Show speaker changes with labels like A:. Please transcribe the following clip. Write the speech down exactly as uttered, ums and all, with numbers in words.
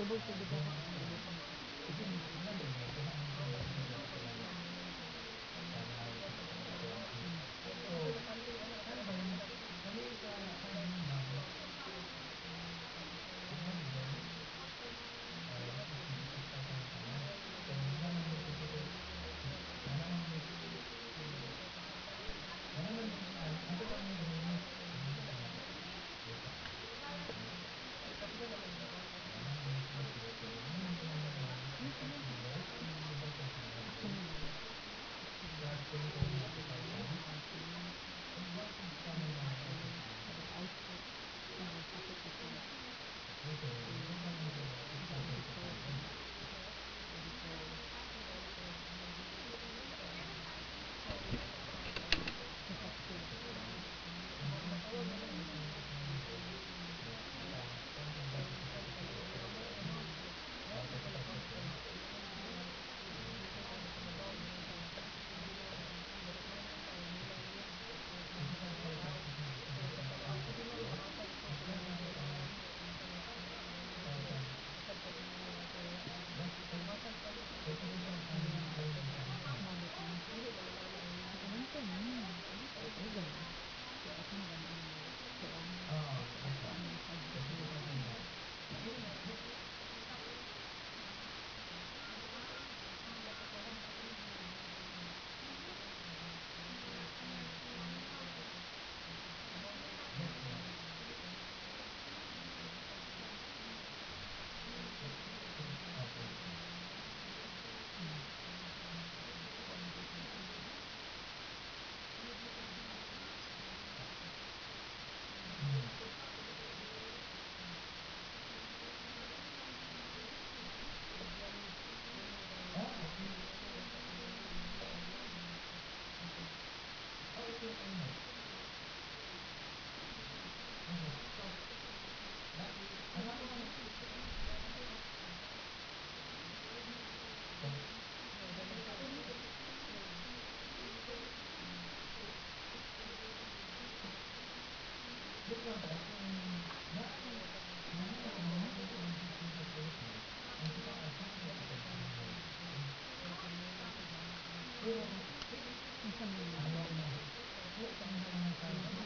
A: Subog sa gidara ang gibutan ko. Hmm. Asa na ba yun? Pero ice po. Pero sakit ako. Naka-editor. Editor. Naka-save. Ayan. Mabot na. Kaon ko na. Ay, gani. So, ako na gani ang kuan. Kuan ng subject na. Asa man yun?